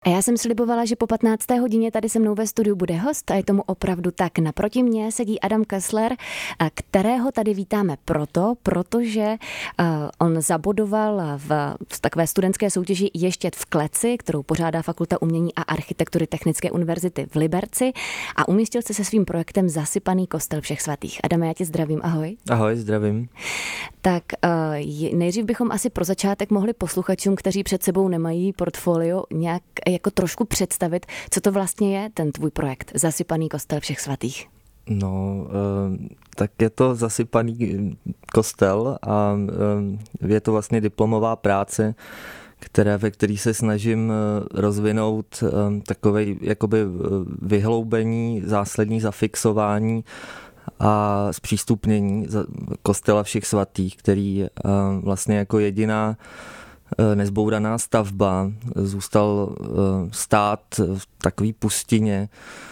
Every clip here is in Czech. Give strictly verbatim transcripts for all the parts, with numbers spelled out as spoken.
A já jsem slibovala, že po patnácté hodině tady se mnou ve studiu bude host a je tomu opravdu tak. Naproti mně sedí Adam Kessler, kterého tady vítáme proto, protože on zabodoval v, v takové studentské soutěži Ještět v kleci, kterou pořádá Fakulta umění a architektury Technické univerzity v Liberci a umístil se se svým projektem Zasypaný kostel všech svatých. Adame, já tě zdravím, ahoj. Ahoj, zdravím. Tak nejdřív bychom asi pro začátek mohli posluchačům, kteří před sebou nemají portfolio, nějak jako trošku představit, co to vlastně je ten tvůj projekt Zasypaný kostel všech svatých. No, tak je to zasypaný kostel a je to vlastně diplomová práce, které, ve který se snažím rozvinout takové jakoby vyhloubení, záslední zafixování a zpřístupnění kostela všech svatých, který vlastně jako jediná nezbouraná stavba zůstal stát v takové pustině,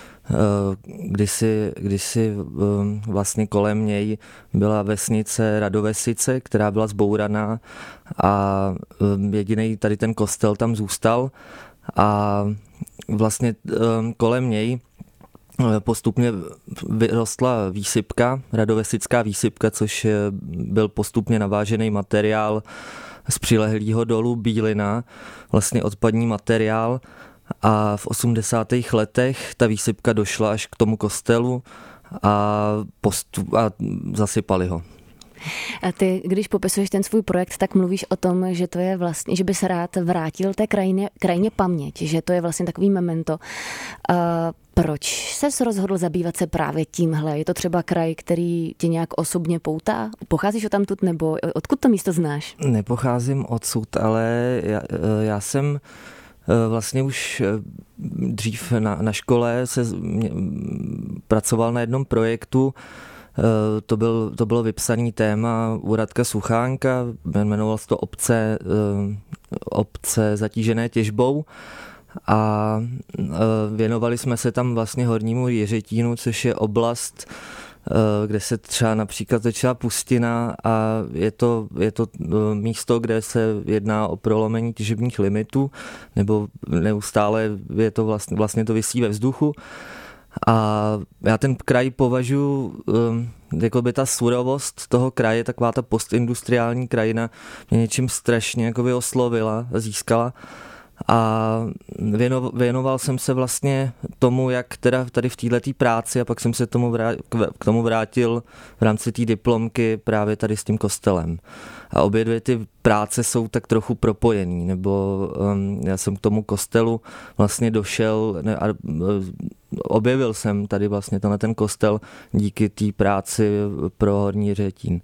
kdysi, kdysi vlastně kolem něj byla vesnice Radovesice, která byla zbouraná a jediný tady ten kostel tam zůstal a vlastně kolem něj postupně vyrostla výsypka, radovesická výsypka, což byl postupně navážený materiál z přilehlého dolu Bílina, vlastně odpadní materiál a v osmdesátých letech ta výsypka došla až k tomu kostelu a, postup, a zasypali ho. A ty, když popisuješ ten svůj projekt, tak mluvíš o tom, že to je vlastně, že by se rád vrátil té krajině, krajině paměť, že to je vlastně takový memento. Uh, proč ses rozhodl zabývat se právě tímhle? Je to třeba kraj, který tě nějak osobně poutá? Pocházíš odtamtud nebo odkud to místo znáš? Nepocházím odsud, ale já, já jsem vlastně už dřív na, na škole se mě, pracoval na jednom projektu. To, byl, to bylo vypsaný téma u Radka Suchánka, jmenoval se to obce, obce zatížené těžbou a věnovali jsme se tam vlastně Hornímu Jiřetínu, což je oblast, kde se třeba například začala pustina a je to, je to místo, kde se jedná o prolomení těžebních limitů, nebo neustále je to vlastně, vlastně to visí ve vzduchu. A já ten kraj považuji, jako by ta surovost toho kraje, taková ta postindustriální krajina mě něčím strašně jakoby oslovila, získala a věnoval jsem se vlastně tomu, jak teda tady v této práci a pak jsem se tomu vrátil, k tomu vrátil v rámci té diplomky právě tady s tím kostelem. A obě dvě ty práce jsou tak trochu propojený, nebo um, já jsem k tomu kostelu vlastně došel ne, a objevil jsem tady vlastně tenhle ten kostel díky té práci pro Horní Jiřetín.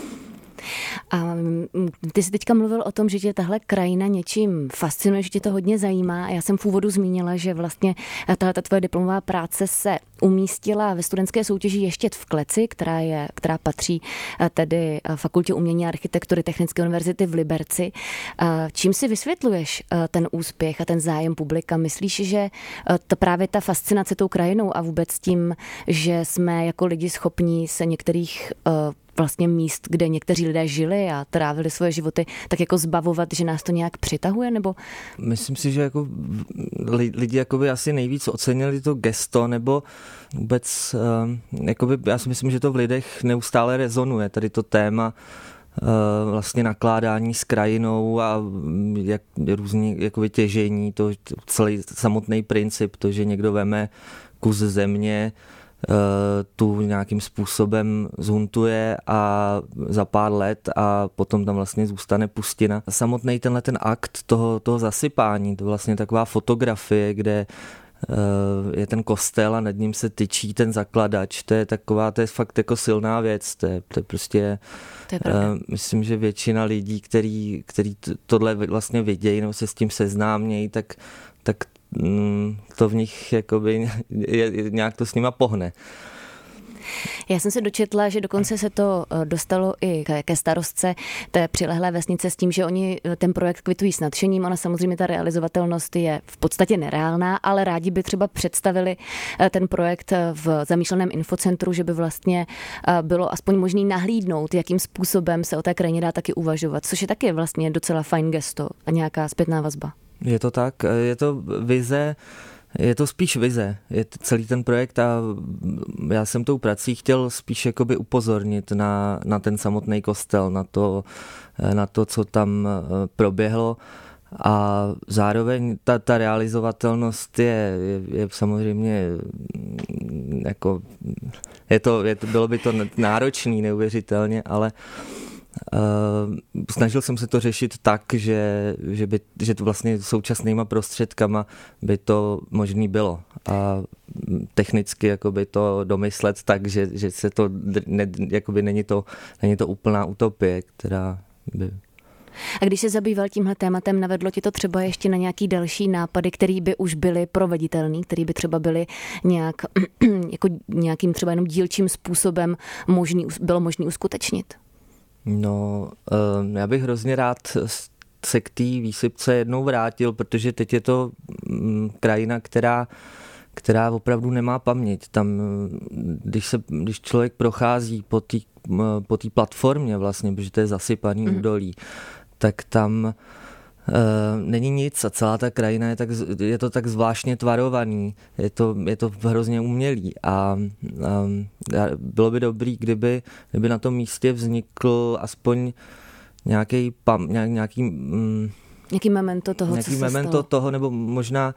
A ty jsi teďka mluvil o tom, že tě tahle krajina něčím fascinuje, že tě to hodně zajímá. Já jsem v úvodu zmínila, že vlastně tahle tvoje diplomová práce se umístila ve studentské soutěži Ještět v kleci, která, je, která patří tedy Fakultě umění a architektury Technické univerzity v Liberci. Čím si vysvětluješ ten úspěch a ten zájem publika? Myslíš, že to právě ta fascinace tou krajinou a vůbec tím, že jsme jako lidi schopní se některých vlastně míst, kde někteří lidé žili a trávili svoje životy, tak jako zbavovat, že nás to nějak přitahuje, nebo? Myslím si, že jako lidi jakoby asi nejvíc ocenili to gesto, nebo vůbec, jakoby, já si myslím, že to v lidech neustále rezonuje, tady to téma vlastně nakládání s krajinou a jak různý jakoby těžení, to celý samotný princip, to, že někdo veme kus země, tu nějakým způsobem zhuntuje a za pár let a potom tam vlastně zůstane pustina. Samotný tenhle ten akt toho, toho zasypání, to vlastně taková fotografie, kde je ten kostel a nad ním se tyčí ten zakladač, to je taková, to je fakt jako silná věc, to je, to je prostě, to je uh, myslím, že většina lidí, který, který tohle vlastně vidějí nebo se s tím seznámějí, tak, tak to v nich jakoby je, nějak to s nima pohne. Já jsem se dočetla, že dokonce se to dostalo i ke starostce té přilehlé vesnice s tím, že oni ten projekt kvitují s nadšením. Ona samozřejmě ta realizovatelnost je v podstatě nereálná, ale rádi by třeba představili ten projekt v zamýšleném infocentru, že by vlastně bylo aspoň možný nahlídnout, jakým způsobem se o té krajině dá taky uvažovat, což je taky vlastně docela fajn gesto a nějaká zpětná vazba. Je to tak, je to vize, je to spíš vize, je to celý ten projekt a já jsem tou prací chtěl spíš jakoby upozornit na, na ten samotný kostel, na to, na to, co tam proběhlo a zároveň ta, ta realizovatelnost je, je, je samozřejmě jako, je to, je to, bylo by to náročný neuvěřitelně, ale Uh, snažil jsem se to řešit tak, že, že, by, že to vlastně současnýma prostředkama by to možný bylo a technicky jakoby to domyslet tak, že, že se to ne, jakoby není to, není to úplná utopie, která by... A když se zabýval tímhle tématem, navedlo ti to třeba ještě na nějaký další nápady, které by už byly proveditelné, které by třeba byly nějak, jako nějakým třeba jenom dílčím způsobem možný, bylo možné uskutečnit? No, já bych hrozně rád se k té výsypce jednou vrátil, protože teď je to krajina, která, která opravdu nemá paměť. Tam, když, se, když člověk prochází po té po té platformě vlastně, protože to je zasypaný mm. údolí, tak tam Uh, není nic a celá ta krajina je, tak, je to tak zvláštně tvarovaný, je to, je to hrozně umělý a um, bylo by dobrý, kdyby, kdyby na tom místě vznikl aspoň nějaký pam, nějak, nějaký, um, nějaký memento toho, nějaký co se memento stalo. toho, nebo možná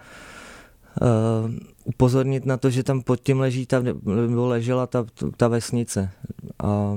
uh, upozornit na to, že tam pod tím leží ta, nebo ležela ta, ta vesnice a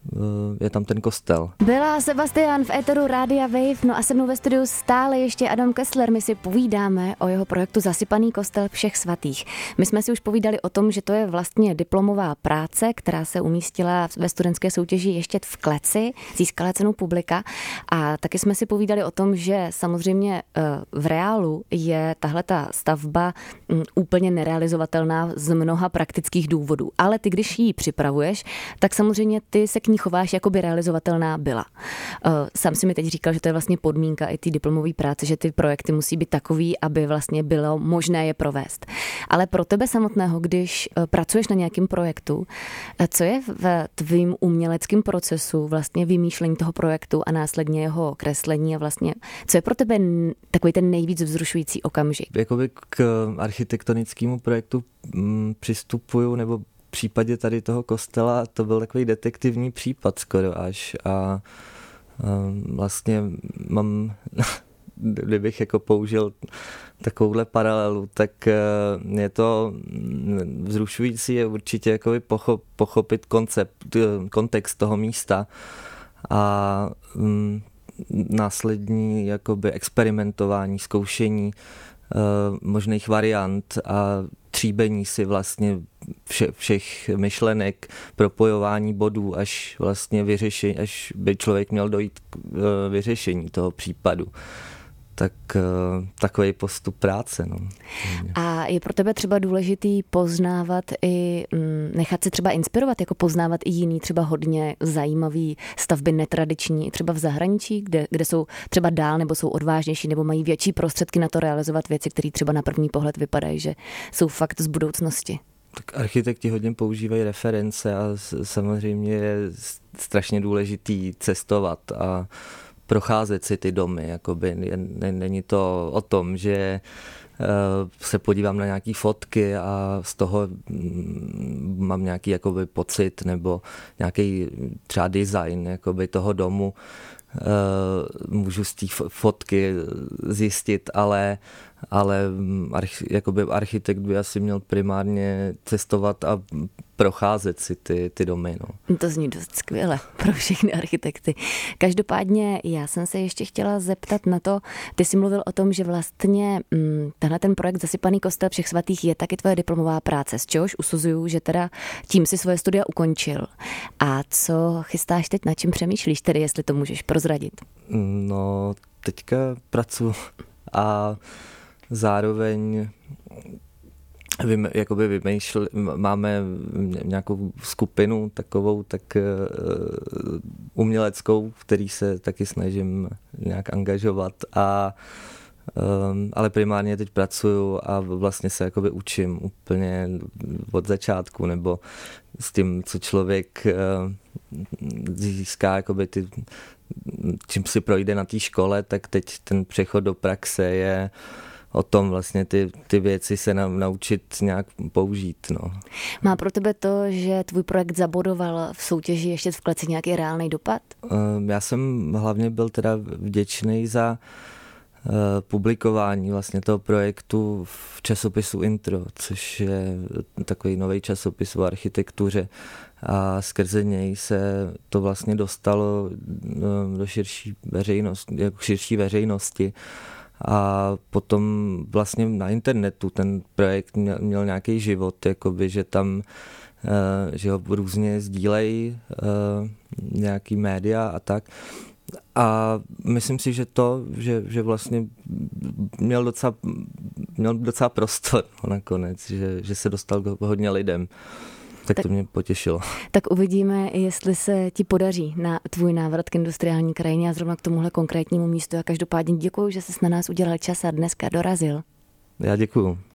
je tam ten kostel. Byla Sebastian v éteru Rádia Wave, no a se mnou ve studiu stále ještě Adam Kessler. My si povídáme o jeho projektu Zasypaný kostel všech svatých. My jsme si už povídali o tom, že to je vlastně diplomová práce, která se umístila ve studentské soutěži ještě v Kleci, získala cenu Publika a taky jsme si povídali o tom, že samozřejmě v reálu je tahleta stavba úplně nerealizovatelná z mnoha praktických důvodů, ale ty, když ji připravuješ, tak samozřejmě ty se k ní chováš, jako by realizovatelná byla. Sám si mi teď říkal, že to je vlastně podmínka i té diplomové práce, že ty projekty musí být takový, aby vlastně bylo možné je provést. Ale pro tebe samotného, když pracuješ na nějakém projektu, co je v tvým uměleckém procesu vlastně vymýšlení toho projektu a následně jeho kreslení a vlastně, co je pro tebe takový ten nejvíc vzrušující okamžik? Jakoby k architektonickému projektu přistupuju, nebo v případě tady toho kostela to byl takový detektivní případ skoro až a, a vlastně mám, kdybych jako použil takovouhle paralelu, tak je to vzrušující je určitě jakoby pochop, pochopit koncept, kontext toho místa a um, následní jakoby experimentování, zkoušení uh, možných variant a tříbení si vlastně vše, všech myšlenek, propojování bodů, až vlastně vyřešení, až by člověk měl dojít k uh, vyřešení toho případu. Tak uh, takový postup práce. No. A je pro tebe třeba důležitý poznávat i, nechat se třeba inspirovat, jako poznávat i jiný třeba hodně zajímavý stavby netradiční, třeba v zahraničí, kde, kde jsou třeba dál nebo jsou odvážnější nebo mají větší prostředky na to realizovat věci, které třeba na první pohled vypadají, že jsou fakt z budoucnosti. Tak architekti hodně používají reference a samozřejmě je strašně důležitý cestovat a procházet si ty domy, jakoby není to o tom, že se podívám na nějaký fotky a z toho mám nějaký jakoby pocit nebo nějaký třeba design jakoby toho domu můžu z té fotky zjistit, ale ale jakoby architekt by asi měl primárně cestovat a procházet si ty, ty domy. No. To zní dost skvěle pro všechny architekty. Každopádně já jsem se ještě chtěla zeptat na to, ty jsi mluvil o tom, že vlastně hm, tenhle ten projekt Zasypaný kostel všech svatých je taky tvoje diplomová práce, z čehož usuzuju, že teda tím si svoje studia ukončil. A co chystáš teď, na čím přemýšlíš, tedy jestli to můžeš prozradit? No, teďka pracuji a zároveň vym, jakoby vymýšl, máme nějakou skupinu takovou tak uh, uměleckou, v který se taky snažím nějak angažovat a um, ale primárně teď pracuju a vlastně se jakoby učím úplně od začátku nebo s tím, co člověk uh, získá jakoby ty čím si projde na té škole, tak teď ten přechod do praxe je o tom vlastně ty, ty věci se nám naučit nějak použít. No. Má pro tebe to, že tvůj projekt zabodoval v soutěži ještě v kleci nějaký reálný dopad? Já jsem hlavně byl teda vděčný za publikování vlastně toho projektu v časopisu Intro, což je takový nový časopis o architektuře a skrze něj se to vlastně dostalo do širší veřejnosti, jako širší veřejnosti. A potom vlastně na internetu ten projekt měl, měl nějaký život, jakoby, že tam že ho různě sdílejí nějaký média a tak. A myslím si, že to, že, že vlastně měl docela, měl docela prostor nakonec, že, že se dostal k hodně lidem. Tak, tak to mě potěšilo. Tak uvidíme, jestli se ti podaří na tvůj návrat k industriální krajině a zrovna k tomuhle konkrétnímu místu. A každopádně děkuju, že jsi na nás udělal čas a dneska dorazil. Já děkuju.